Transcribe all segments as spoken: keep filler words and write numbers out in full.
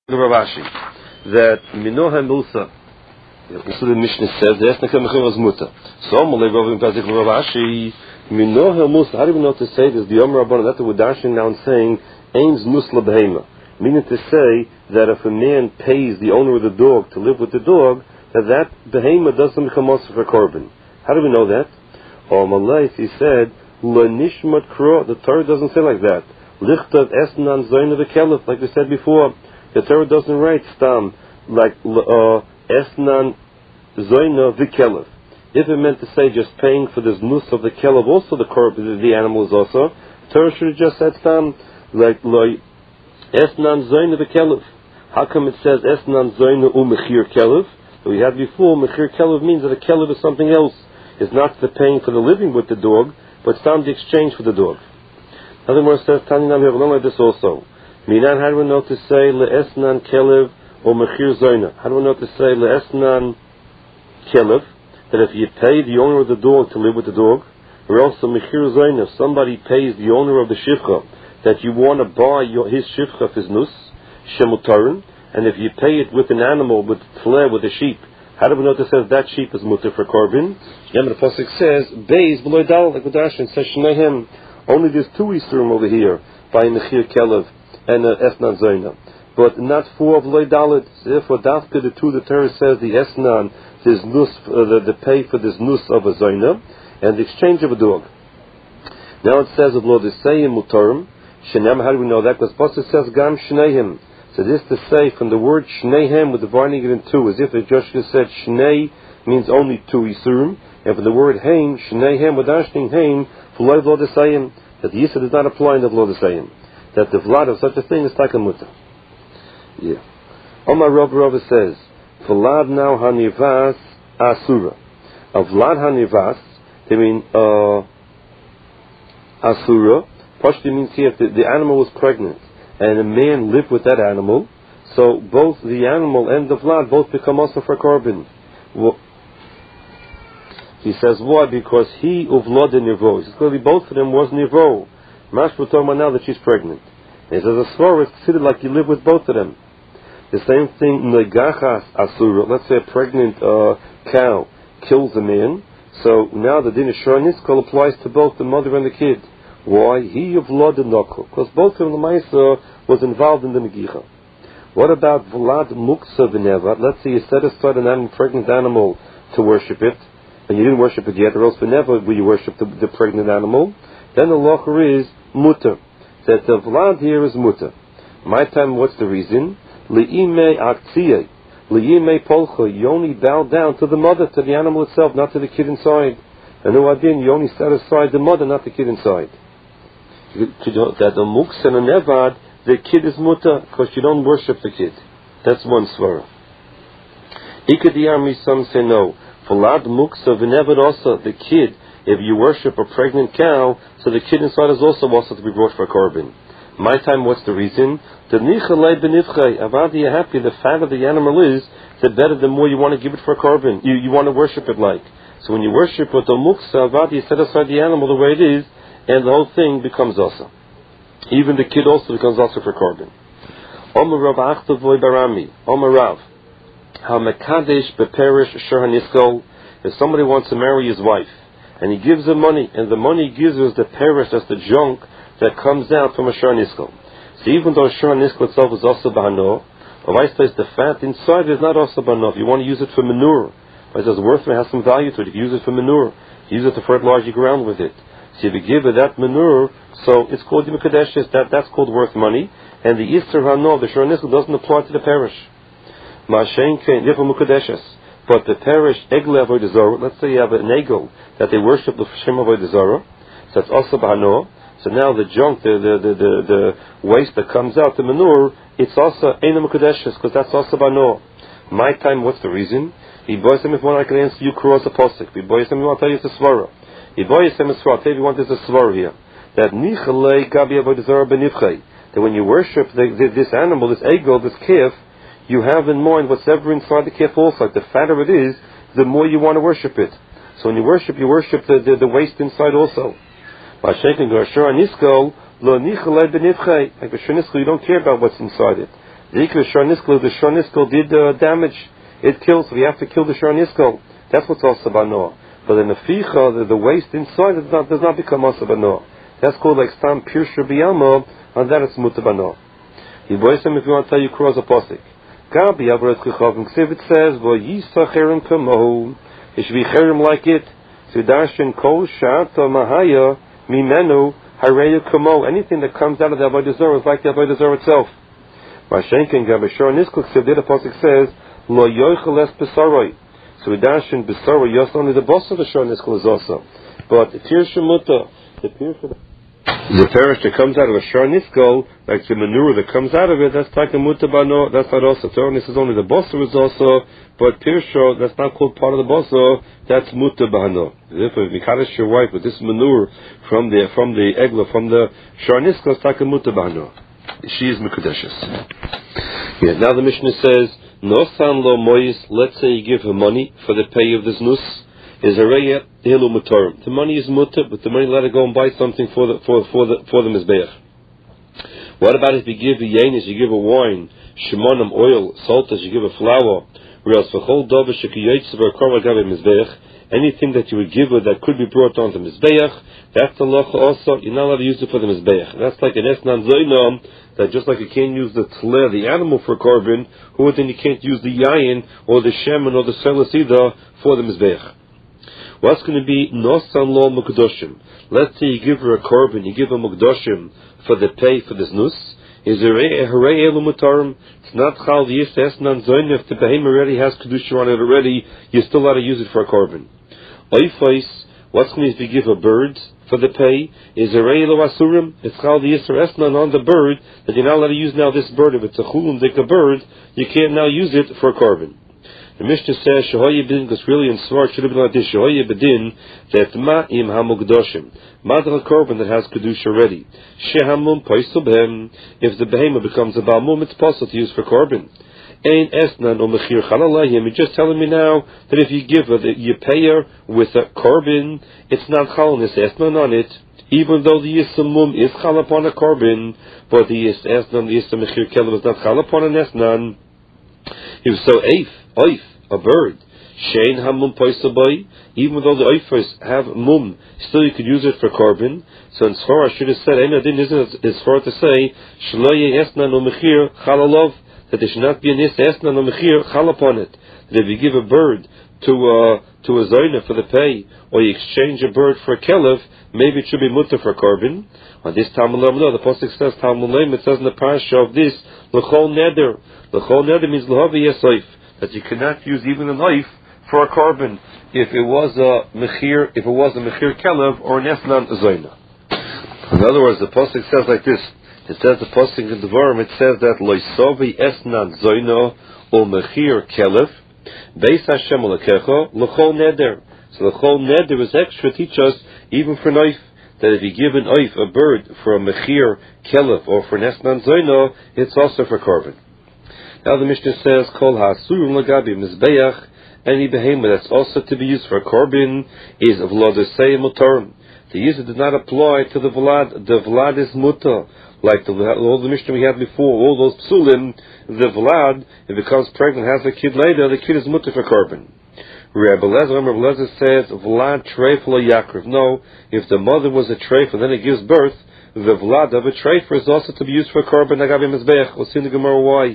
Ravashi, that Minoha Musa, also the Mishnah says, the Esnaka Mechir was Muta. So, Malay Rovim Pazik Ravashi, Minoha Musa, how do we know to say this? The Yom Rabban, that we're dashing now and saying, Ains Nusla Behema. Meaning to say that if a man pays the owner of the dog to live with the dog, that that Behema doesn't become also for Korban. How do we know that? Oh, Malay, he said, La Nishmat Kro, the Torah doesn't say like that. Lichtav Esnan Zoyna V'Kelef, like we said before. The Torah doesn't write stam like uh, esnan zoyna v'kelev. If it meant to say just paying for this nus of the kelev, also the korb, the animal is also. Torah should have just said stam like esnan zoyna v'kelev. How come it says esnan zoyna u'mechir kelev? That we had before, mechir kelev means that a kelev is something else. It's not the paying for the living with the dog, but stam the exchange for the dog. Another more says Tanya Nam Yavlon like this also. Minan, how do we know to say le'esnan kelev or mechir zoyna? How do we know to say le'esnan kelev? That if you pay the owner of the dog to live with the dog, or also mechir zoyna, if somebody pays the owner of the shivcha that you want to buy your, his shivcha, his nus, shemutarin, and if you pay it with an animal, with tleh, with a sheep, how do we know to say that sheep is mutter for korban? Yom the pasuk says beis below dal, like the Darshan says shnehem. Only there's two isurim over here by mechir kelev and uh, esnan zoyna, but not four of loy dalit. Therefore, dafka the two the Torah says the esnan is nus, uh, the, the pay for this nus of a zoyna and the exchange of a dog. Now it says of lo desayim mutarim shenam. How do we know that? Because pasuk says gam shneihem. So this to say from the word shneihem with dividing it in two, as if it just said shnei means only two isurim, and from the word heim shneihem with ashning heim for lo lo desayim, that the yisur does not apply in the lo desayim. That the vlad of such a thing is takamuta. Yeah. Omar Rav Rav says, vlad now hanivas asura. A vlad hanivas, they mean uh, asura. Pashti means here if the, the animal was pregnant and a man lived with that animal, so both the animal and the vlad both become also for korban. Well, he says why? Because he uvlad in nivo. It's going to be both of them was nivo. Mash, we're talking about now that she's pregnant. And he says a svara is considered like you live with both of them. The same thing, negachas asura. Let's say a pregnant uh, cow kills a man. So now the din of shor niskol applies to both the mother and the kid. Why? He of lod and nokol. Because both of them, the ma'isa was involved in the negicha. What about vlad muksa v'neva? Let's say you set aside an animal, pregnant animal to worship it, and you didn't worship it yet, or else v'neva will you worship the, the pregnant animal. Then the locher is mutter. That the vlad here is mutter. My time, what's the reason? Li'ime aktsiyeh, li'ime polcha. You only bow down to the mother, to the animal itself, not to the kid inside. And no adin, you only set aside the mother, not the kid inside. That the muks and a nevad, the kid is mutter, because you don't worship the kid. That's one svara. Ikadiyami, some say no. Vlad muksa v'nevad also, the kid, if you worship a pregnant cow, so the kid inside is also also to be brought for a korban. My time, what's the reason? The nichalei benifchei. Avadi, you're happy. The fat of the animal is, the better, the more you want to give it for a korban. You you want to worship it like. So when you worship with the muksa, avadi, you set aside the animal the way it is, and the whole thing becomes also. Even the kid also becomes also for korban. Omer Rav Achtavoy Barami. Omer Rav. Ha mekadesh beperish shor haniskol. If somebody wants to marry his wife, and he gives her money, and the money he gives her is the perish, that's the junk that comes out from a shor niskol. So even though shor niskol itself is also bahano, or vice versa, the fat inside is not also bahano. If you want to use it for manure, but it says worth it has some value to it. If you use it for manure, use it to fertilize your ground with it. So if you give her that manure, so it's called yimakadesh, that that's called worth money, and the ister hano, the shor niskol, doesn't apply to the perish. Ma'ashen kein yifam mukadeshes. But the parish egle avodah zarah, let's say you have an egel that they worship the Shem avodah zarah, so it's also b'hano. So now the junk, the the the the, the waste that comes out, the manure, it's also eina mukadeshes, because that's also b'hano. My time, what's the reason? Yiboyisem, if one I can answer you, cross a posik. Yiboyisem, I'll tell you it's a svara. Yiboyisem is svara. I'll tell you, you want there's a svara here. That nichalei gabi avodah zarah benifchei. That when you worship the, the, this animal, this egel, this calf, you have in mind whatever inside the calf also. Like the fatter it is, the more you want to worship it. So when you worship, you worship the, the, the waste inside also. By shaking your shor niskol, lo nichalei benifchei. Like the shor niskol, you don't care about what's inside it. The Shorniskel, the Shorniskel did uh, damage. It kills, so we have to kill the Shorniskel. That's what's also bano. But the Neficha, the, the waste inside, does not, does not become also bano. That's called like Stam Pirsha Biyamo, and that is Mutabano. If you want to tell you, cross a posik. Gabi Abras Kichavim Ksiv, it says, Vo Yisa Cherem Kamohu. It should be Cherem like it. Sudarshin Kol Shata Mahaya Mimenu Hareya Kamo. Anything that comes out of the Avodah Zarah is like the Avodah Zarah itself. Mashenkin Gabi Shor Niskul Ksiv, the posik says, Lo Yoichel Es Besaroi. So Sudarshin Besaroi, yes, only the boss of the Shor Niskul is also. But the Pirsha Mutta, the Pirsha the perish that comes out of a shor niskol, like the manure that comes out of it, that's like a mutabano, that's not also. So this is only the bosso is also, but pirsho, that's not called part of the bosso, that's mutabano. If you kaddish your wife with this manure from the from the egla, from the shor niskol, it's like a mutabano. She is mekudeshes. Yeah, now the Mishnah says, no san lo mois, let's say you give her money for the pay of this nus. Is a reya hilu mutar. The money is mutar, but the money let her go and buy something for the for for the for the mizbeach. What about if you give a yanis, you give a wine, shemonam oil, salt, as you give a flour, or else for whole dover shekiyotz or korban gabe mizbeach, anything that you would give her that could be brought onto mizbeach, that's the law also. You're not allowed to use it for the mizbeach. That's like an esnan zoinam, that just like you can't use the tleh, the animal for korban, who then you can't use the yayin or the shemen or the selas either for the mizbeach. What's going to be nosan lo mukdoshim? Let's say you give her a korban, you give her mukdoshim for the pay for this nus. Is there a hooray elu mutarim? It's not chal v'yis esnan zoin. If the behem already has kedusha on it already, you're still allowed to use it for a korban. Oifais, what's going to be if you give a bird for the pay? Is there a elu asurim? It's chal v'yis esnan on the bird that you're not allowed to use now. This bird, if it's a chulum dik a bird, you can't now use it for a korban. The Mishnah says, Shehoye Bedin, because really in Svar, it should have been like this, Shehoye Bedin, that Ma'im HaMugdoshim, Madra Korban that has Kedusha already. Shehamum Poisel Behem, if the Behemah becomes a Balmum, it's possible to use for Korban. Ein Esnan or Mechir Chalalayim, you're just telling me now that if you give her, that you pay her with a Korban, it's not Chal, it's Esnan on it, even though the Yisamum is Chal upon a Korban, but the Yis Esnan, the Yisam Mechir Kelim is not Chal upon an Esnan. If so, Eif, Oif, a bird, Shein Hamum Poisabai, even though the Oifers have mum, still you could use it for korban. So in Sfar I should have said, Eina Din is for to say, Shloye Esnan o Mechir Chalalov, that there should not be an Is Esnan o Mechir Chal upon it. That if you give a bird to uh, to a Zoyna for the pay, or you exchange a bird for a Kelev, maybe it should be mutter for korban. On this Talmud Lam, the Pasuk says, Talmud Lam, it says in the parasha of this, L'chol Neder. L'chol Neder means L'havi Yesoif, that you cannot use even a knife for a korban if it was a mechir, if it was a mechir kelev or an esnan zoyna. In other words, the pasuk says like this. It says the pasuk in the Devarim, it says that loisovi esnan zoyna or mechir kelev beis Hashem alekecha l'chol neder. So l'chol neder is extra. Teach us even for knife that if you give an oif, a bird, for a mechir kelev or for an esnan zoyna, it's also for korban. Now the Mishnah says, Kol ha'asurim l'gabi mizbeach, any behemoth that's also to be used for a korban is of v'lodesei mutarim. The user does not apply to the vlad. The vlad is mutar, like the, all the Mishnah we had before, all those psulim. The vlad, if it becomes pregnant, has a kid later, the kid is mutar for korban. Rabbi Lezer, Rabbi Lezer says, vlad treif lo yakriv. No, if the mother was a treif and then it gives birth, the vlad of a treif is also to be used for korban agabi mizbeach. We'll see in the Gemara why.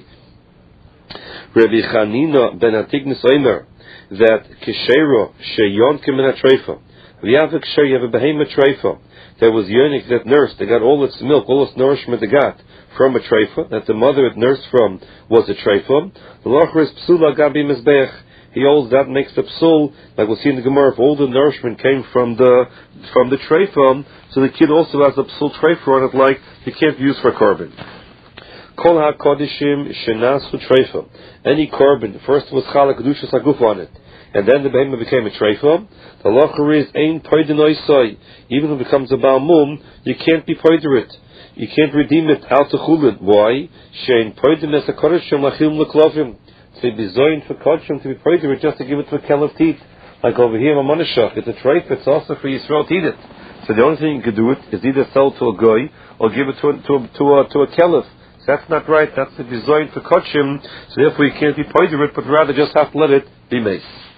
Rabbi Chanina ben Atignis Omer, that Kishero Sheyon Kimin HaTreifa. You have a Kisher, you have a Behema Treifa. There was Yonik that nursed, they got all its milk, all its nourishment they got from a Treifa, that the mother had nursed from was a Treifa. The Locher is Psula Gabi Mizbeach. He holds that makes the Psul, like we'll see in the Gemara, if all the nourishment came from the from the Treifa, so the kid also has a Psul Treifa on it, like you can't use for korban. Kol ha-kodishim shenasu treifa. Any korban, first was chalak kedushas haguf on it, and then the behemoth became a treifa. The locher is ein poiden oisai. Even if it becomes a balmum, you can't be poider it. You can't redeem it out to chulin. Why? Shein poiden es ha-kodishim lachim l'klovim. To be zoyin for kodishim, to be poider it, just to give it to a kelev teeth. Like over here, a monashach, it's a treifa, it's also for Yisrael to eat it. So the only thing you can do it is either sell to a goy or give it to a, to a, to a, to a kelev. So that's not right. That's the design for Kachim. So therefore you can't be poider it, but rather just have to let it be mace.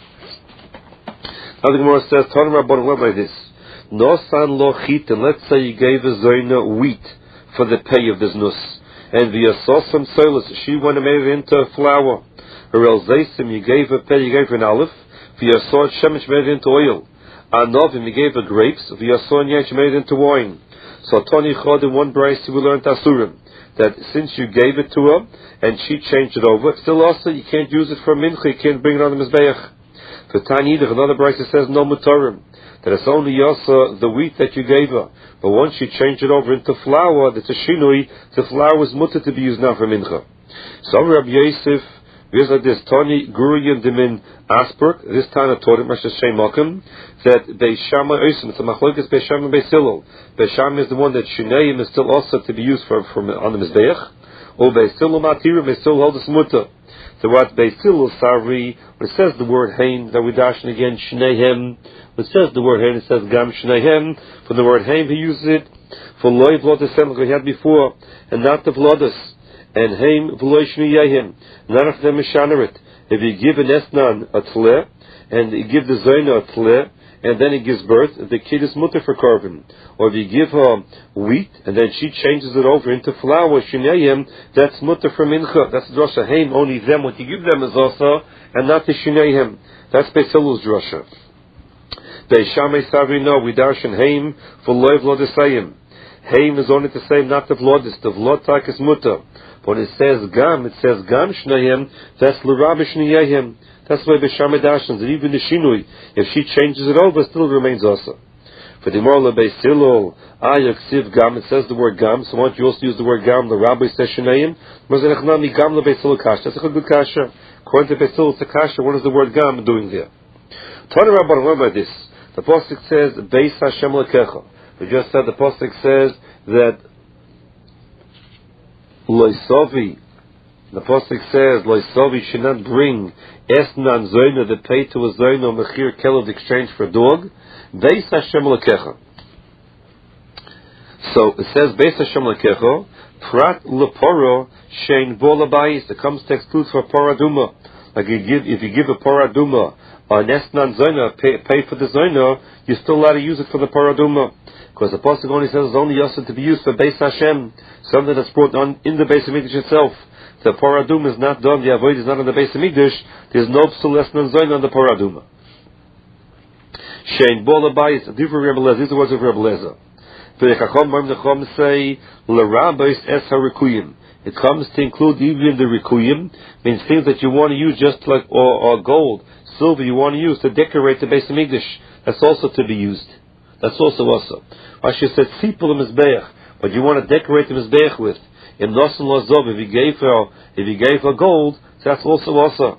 Now the Gemara says, Tana Rabban, what about this? No san lo chitin. Let's say you gave a zoyna wheat for the pay of this nus. And the asosam solis, she went and made it into flour. Or else zaysim, you gave her pay, you gave her an olive. For your sword, shemish made it into oil. Anovim, you gave her grapes. For your son, yech made it into wine. So Tony Chod in one brace, we learned Asurim. That since you gave it to her, and she changed it over, still also you can't use it for mincha, you can't bring it on the Mizbeach. For Tani, another brace says no mutarim. That it's only also the wheat that you gave her. But once you change it over into flour, that's a shinui, the flour is mutter to be used now for mincha. So Rabbi Yosef, here's like this, Tani Guriyan Dimin Asperk, this time I taught him, Rosh Hashanah, that Beishama Oisim, it's a machlokes Beishama Beisilol. Beishama is the one that Shineim is still also to be used for, for on the Mizbeach, or Beisilol Matirim is still hold the mutter. So what Beisilol Savri, when it says the word Hain, that we dashin again, Shinehem, when it says the word Hain, it says Gam Shinehem, for the word Hain, he uses it for Loi Vlodesem, like we had before, and not the Vlodes. And Haim V'loi Shniyahim. None of them is Shanarit. If you give an Esnan a Tleh, and you give the Zoyna a Tleh, and then he gives birth, the kid is mutter for Korban. Or if you give her wheat, and then she changes it over into flour, Shniyahim, that's mutter for Mincha. That's Drosha. Haim, only them, what you give them is also, and not the Shniyahim. That's Beisilul's Drosha. Beishamei Savri, no, we darshan Haim V'loi V'lodesayim. Haim is only the same, not the Vlodis. The Vlodtak is mutter. When it says Gam, it says Gam Shnayim, that's L'Rabbi Shniyahim. That's why B'Shameh Dashans, and even the Shinui, if she changes it over, it still remains also. For the Morla Beisilol, Ayaksiv Gam, it says the word Gam, so why don't you also use the word Gam, the Rabbi says Shnayim? Gam Beisilol Kasha. That's a good Kasha. According to Beisilol, it's a Kasha. What is the word Gam doing there? Tana Rabban, what about this? The Pasuk says, Beis Hashem Lekecha. We just said the Pasuk says that Loisovi, the Pasuk says, Loisovi should not bring Esnan Zoyna, the pay to a Zoyna, Mechir Kelov exchange for a dog. Beis Hashem Lekecha. So it says, Beis Hashem Lekecha, Prat Leporo, Shein Bolabais, it comes to exclude for Paraduma. Like you give, if you give a Paraduma, an Esnan Zoyna, pay, pay for the Zoyna, you're still allowed to use it for the Paraduma. Because the Pasuk only says it's only Yosef to be used for Beis Hashem, something that's brought on in the Beis Hamikdash itself. The Paradum is not done, the Avoid is not on the Beis Hamikdash, there's no Psul Esnan Zoyna on the Paraduma. Shein Bola Bayis, different Rebbe Lezer, these are the words of Rebbe Lezer. The Chacham Marim Nechom say, L'Rabbeis Es HaRikuyim. It comes to include even the Rikuyim, means things that you want to use just like, or, or gold, silver you want to use to decorate the Beis Hamikdash. That's also to be used. That's also also. Rashi said, Sipul Mizbeach, but you want to decorate the Mizbeach with. In Nosan Lazov, if you gave her, if you gave her gold, that's also also.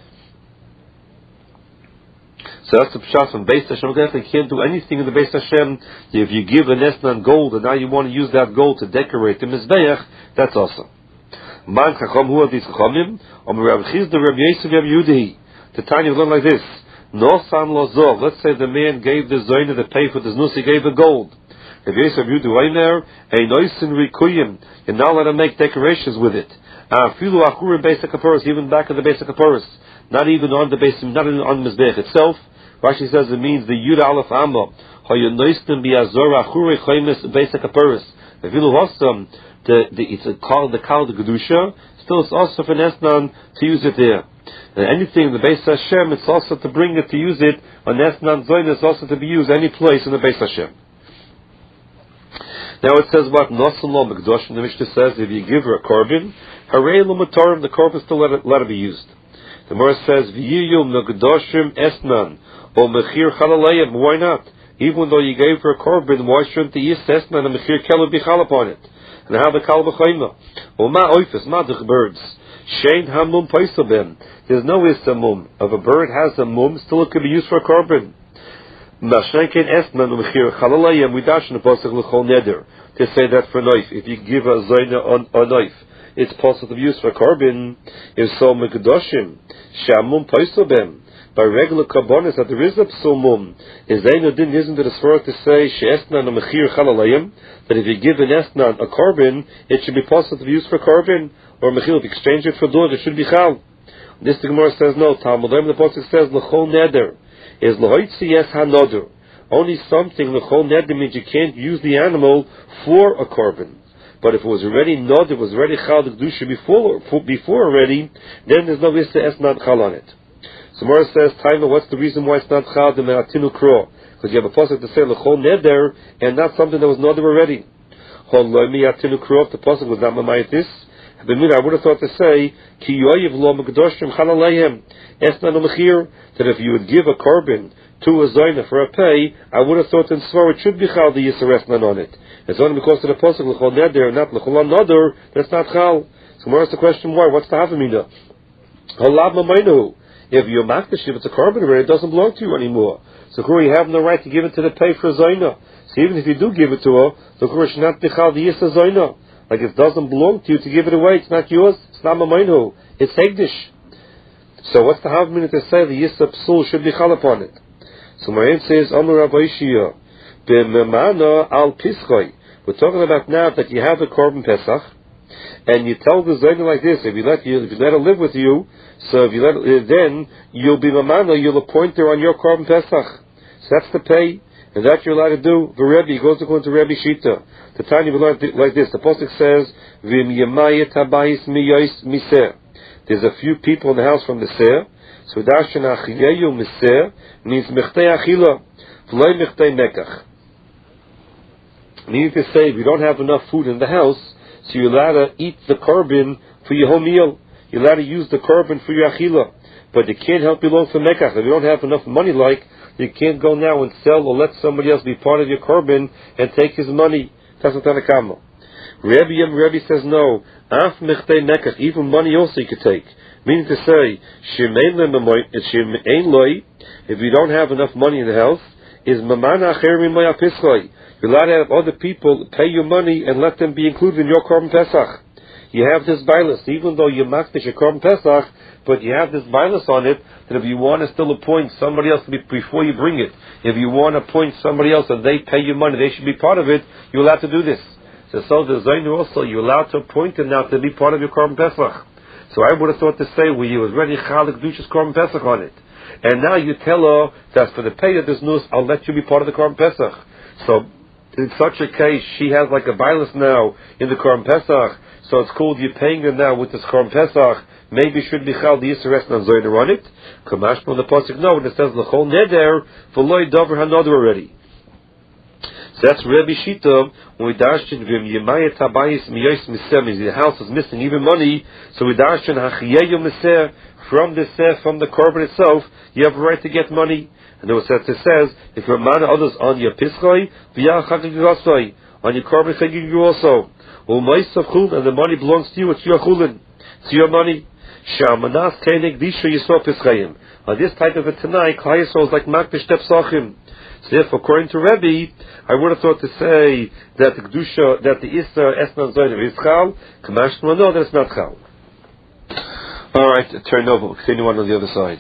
So that's the Pshat from Beis Hashem. You can't do anything in the Beis Hashem. If you give an Esnan gold, and now you want to use that gold to decorate the Mizbeach, that's also. Man Chacham, who are these Chachamim? Om Rav Chizda, Rav Yosef, Rav Yudahi. The Tanya learn like this. Nosan Lazov, let's say the man gave the Zoyna the pay for this nus, he gave the gold. If Yosef you do Eimer, a noisin rikuyim, you're not allowed to make decorations with it. Afilu achur basic kaporos, even back of the basic kaporos, not even on the basic, not even on the mizbech itself. Rashi says it means the Yud Aleph Amma. How you noisin be azor achur chaymis basic kaporos. Afilu hosam, the the it's a call the call the kedusha. Still, it's also for Nesnan to use it there. And anything in the Beis Hashem, it's also to bring it to use it on Nesnan Zoyna. It's also to be used any place in the Beis Hashem. Now it says what Nosan Lo Mekdosh, and the Mishnah says if you give her a korban, Harei Lo Matarim, the korban still let it, let it be used. The Gemara says V'yiyu Mekdoshim Esnan or Mechir Chalalayim. Why not? Even though you gave her a korban, why shouldn't the Yis Esnan and Mechir Kelov be chal upon it? And how the Kal B'chayma? Or Ma Oifes, Ma Dich birds. Shein Hamum Paisabim. There's no Istamum. If a bird has a mum, still it could be used for a korban. Mashenkin Esnan Mechir Chalalayim. We dash in the pasuk L'chol Neder to say that for a knife. If you give a Zoyna a knife, it's possible to be used for a korban. If so, Mekdoshim Shamum Paisabim. by regular karbonis that there is a psulmum, is Zainu Din isn't it a svara to say she'esnan a mechir chalalayim, that if you give an esnan a carbon, it should be possible to be used for carbon, or mechil, if you exchange it for dog, it should be chal. This the Gemara says no. Talmud the pasuk says l'chol neder is l'hoitzi yes hanoder. Only something l'chol neder means you can't use the animal for a carbon. But if it was already nod, it was already chal the kedusha before before already, then there's no issa esnan chal on it. So Gemara says, Taima, what's the reason why it's not chal the me'atinu kro? Because you have a pasuk to say l'chol neder and not something that was nodder already. Hol lo me'atinu kro. If the pasuk was not mamaytis, I would have thought to say, Ki yoyiv lo megdoshim chalalayim esnan umechir, that if you would give a carbon to a zoyna for a pay, I would have thought in Svar it should be chal the yisar esnan on it. It's only because of the pasuk l'chol neder, not l'chol nodder, that's not chal. So where's the question why? What's the havamina? Halab mamaynu. If you're makdash, if it's a carbon already, it doesn't belong to you anymore. So you have no right to give it to the pay for a zoyna. So even if you do give it to her, the Kurah should not be chal the yisar zoyna. Like it doesn't belong to you to give it away. It's not yours. It's not mamaynu. It's hegdish. So what's the havamina to say the yisra psul should be chal upon it? So Marim says, Amar Rabbi Shia, b'memana al pischoi. We're talking about now that you have a korban pesach, and you tell the zayna like this: if you let you, if you let her live with you, so if you let, uh, then you'll be mamana. You'll appoint her on your korban pesach. So that's the pay. And that you're allowed to do. The Rebbe goes according to Rebbe Shita. The Tanya we learned like this. The pasuk says, "V'im yemayet habayis miyos miser." There's a few people in the house from the ser. So darshan achiyeyu miser means mechtei achila, v'loy mechtei mekach. Meaning to say, if you don't have enough food in the house, so you're allowed to eat the korban for your whole meal. You're allowed to use the korban for your achila, but you can't help you along for mekach. If you don't have enough money, like you can't go now and sell or let somebody else be part of your korban and take his money. That's what Tanakama. Rabbi Rabbi says no. Af mechtei mekach, even money also you could take. Meaning to say, if you don't have enough money in the house, is mamana acher mimoy apischoi. You're allowed to have other people pay you money and let them be included in your korban pesach. You have this bailus, even though you makdish your korban pesach, but you have this bailus on it, that if you want to still appoint somebody else to be, before you bring it, if you want to appoint somebody else and they pay you money, they should be part of it, you're allowed to do this. So, so the Zainu also, you're allowed to appoint them now to be part of your korban pesach. So I would have thought to say, well, you was ready chalik dushas korban pesach on it. And now you tell her that for the pay of this news, I'll let you be part of the korban pesach. So, in such a case, she has like a bailus now in the korban pesach, so it's called you're paying her now with this korban pesach. Maybe it should be chal the yisra esnan zoyna on it. Kamash from the pasuk no, when it says l'chol neder v'loy davar hanoder already. So that's Rebbe Shita when we darshan v'im yemayet habayis miyos miser means the house is missing even money. So we darshan hachiyeyu miser from the ser from the korban itself. You have a right to get money. And it says if you're man others on your pischoi v'yach chagigosoi on your korban chagigu also. And the money belongs to you. It's your chulin. It's your money. Shamanas kenig disha yisro pischayim. On this type of a tanai, Klai Yisrael is like makdish tepsachim. So if according to Rebbe, I would have thought to say that the kedusha, that the Isra esnan zoyim is chal. Kamash no, that's not chal. All right, turn over. We'll continue on on the other side.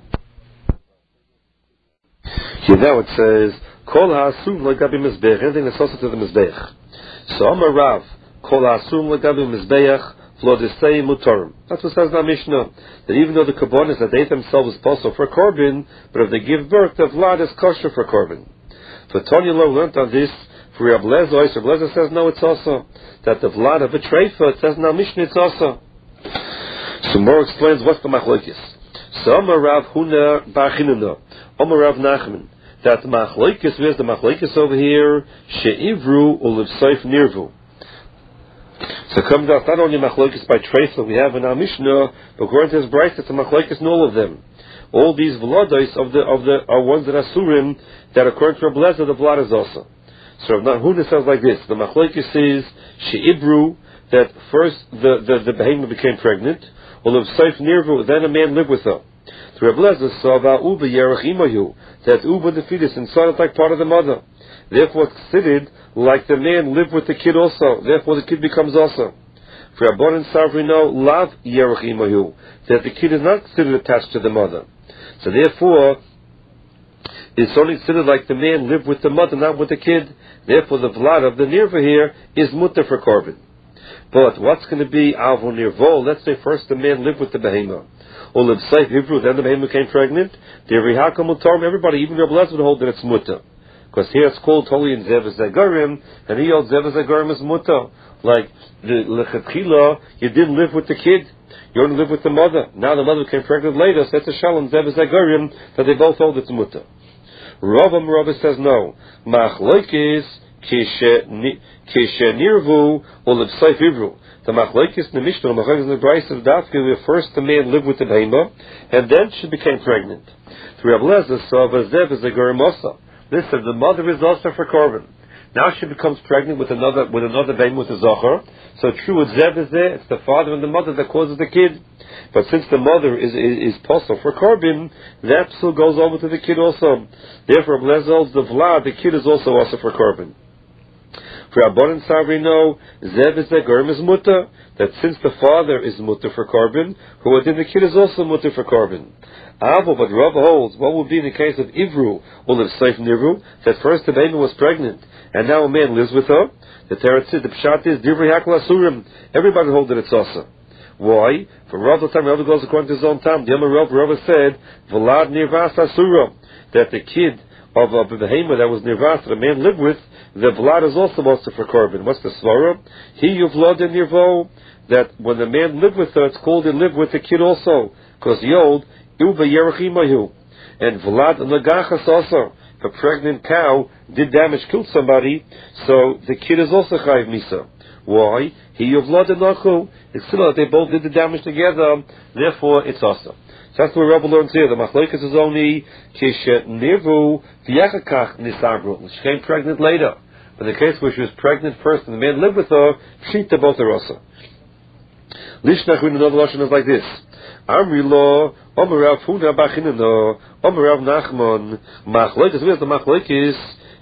Here now it says kol ha'asum legabi mizbeach. Anything that's also to the mizbeach. So Amar Rav kol ha'asum legabi mizbeach. That's what says the Mishnah. That even though the kabbanis that they themselves is possible for korban, but if they give birth, the vlad is kosher for korban. So Tanya Lo learned on this for Reb Lezer. Reb Lezer says no, it's also that the vlad of a treifa. It says in the Mishnah it's also. So more explains what's the machlokes. So Amar Rav Huna bar Chinuna, Amar Rav Nachman. That the machlokes, where's the machlokes over here? She'ivru ulivseif nirvu. So it comes out not only machlokes by treifa we have in our Mishnah, but according to his brayta, it's a machlokes in all of them. All these vlados of the of the are ones that are surim that according to Reb Lezer the vlad is also. So Rav Huna says like this: the machlokes is she'ibru that first the the, the behemoth became pregnant, or of seif nirvu then a man lived with her. So Reb Lezer saw about uba yerach imayu that uba the fetus inside is like part of the mother. Therefore, it's considered like the man lived with the kid also. Therefore, the kid becomes also. For Rabban and Savri know, lav yerach imahu, that the kid is not considered attached to the mother. So therefore, it's only considered like the man lived with the mother, not with the kid. Therefore, the vlad of the nirva here is mutter for korban. But what's going to be avon nirvo? Let's say first the man lived with the behema, or live safe Hebrew, then the behema became pregnant. The rihaka mutar, everybody, even Rabbi Lezer would hold that it's mutter, because here it's called totally in zev zegarim, and he holds zev zegarim is mutter. Like the lechatchila, you didn't live with the kid. You only live with the mother. Now the mother became pregnant later, so it's a shalom zev zegarim that they both hold it's mutter. Rava Rava says no. Machlokes kishe nirvu or l'b'sayf ivru. The machlokes in the Mishnah, the machlokes in the Brayso of Dafka, where first the man lived with the behema, and then she became pregnant. To Rabbi Lezer, so vazev is a gerimosa. Listen, the mother is also for korban. Now she becomes pregnant with another with another behema with a zachar. So true, with zev is there. It's the father and the mother that causes the kid. But since the mother is is, is possible for korban, that still goes over to the kid also. Therefore, Rabbi Lezer holds the vlad, the kid is also also for korban. For Abbon and Savri know, zev is zegarim is mutter, that since the father is mutter for korban, who within the kid is also mutter for korban. Avo, but Rav holds, what would be in the case of Ivru, or the Seif Nivru, that first the baby was pregnant, and now a man lives with her? The Teretz is, the Pshat is, Divrei Hakla Asurim. Everybody holds that it's also. Why? For Rav the time, Rav goes according to his own time. The Yom Rav, Rav said, Vlad Nirvas Asura, that the kid of a behema that was Nirvas, that a man lived with, the Vlad is also also for korban. What's the Svara? He Yuvlad in Nirvo, that when the man lived with her, it's called he lived with the kid also, because Yod, Uba Yerechimahu, and Vlad Nagachas also. If a pregnant cow did damage, killed somebody, so the kid is also Chayiv Misa. Why? He Yuvlad and Nachu. It's still that they both did the damage together, therefore it's also. So that's what Rabbi learns here. The machlokes is only Kishet Nirvu V'yachakach Nisabru. She came pregnant later. But in the case where she was pregnant first and the man lived with her, Pshita both are also. Lishnach in another lashon is like this. Amri lo, Omer Rav Huna Bachinano, Omer Rav Nachman, Machlokes, where's the machlokes?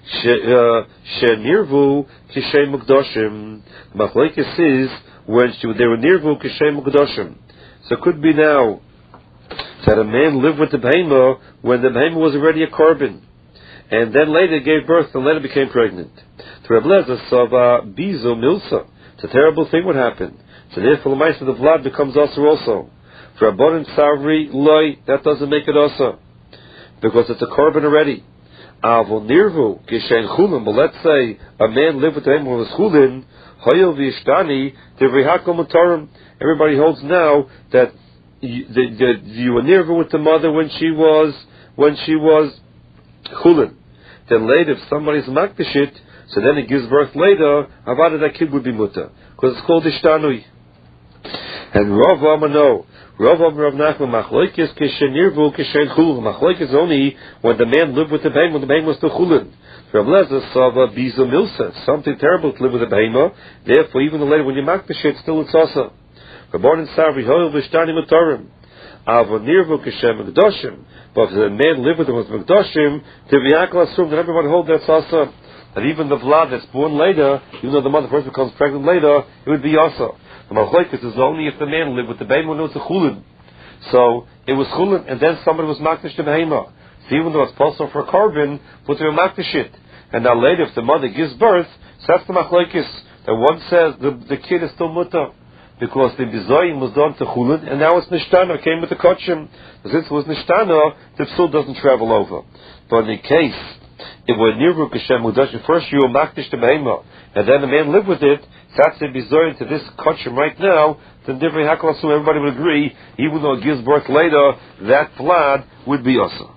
She Nirvu Kishay Mukdoshim. Machlokes is when she, they were Nirvu Kishay Mukdoshim. So it could be now that a man lived with the behema when the behema was already a korban, and then later gave birth and later became pregnant. To Reb Lezer, Sava Bizo Milsa. It's a terrible thing what happened. So therefore the mice of the vlad becomes also also. For Abbon and Savri Loi, that doesn't make it also, because it's a korban already. Avol Nirvu Kishen Chulin. But let's say a man lived with the behema was Chulin, Hoyel Vishtani Divrei Mutarim. Everybody holds now that You, the, the, you were near with the mother when she was when she was chulin. Then later, if somebody's makdashit, so then it gives birth later. About it, that kid would be mutter because it's called ishtanui. And Rav Amano, Rav Am Rav Nachman machlokes kishenirvu kishen chulin. Machlokes only when the man lived with the behema when the behema was still chulin. Rav Lezer sava biza milsa. Something terrible to live with a behema. Therefore, even later when you makdashit, still it's also. Born in Savri, Hoyel Vishtani Mutarim, Avonirvu Kishem Mekdoshim. But if the man lived with him with Mekdoshim, Tivyakla Asum, then everyone hold that's also. And even the Vlad that's born later, even though the mother first becomes pregnant later, it would be also. The Machlokes is only if the man lived with the baby when it was a Chulin. So it was Chulin, and then somebody was Makdish to Behema. So even though it's possible for a korban, but they were Makdish it. And now later, if the mother gives birth, so that's the Machlokes. That one says the, the kid is still mutter, because the bizoyim was done to chulin, and now it's nishtana, came with the kotchim. Since it was nishtana, the psul doesn't travel over. But in the case, if we're nirvu kashem mudashim, first you were makdish to behema, and then the man lived with it, that's the bizoyim to this kotchim right now, then divrei hakalasu, everybody would agree, even though it gives birth later, that vlad would be also.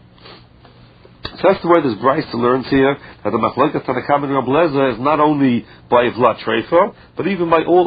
So that's the way this Brayso learns here, that the machlokes Tanakam and Reb Lezer is not only by vlad treifa, but even by all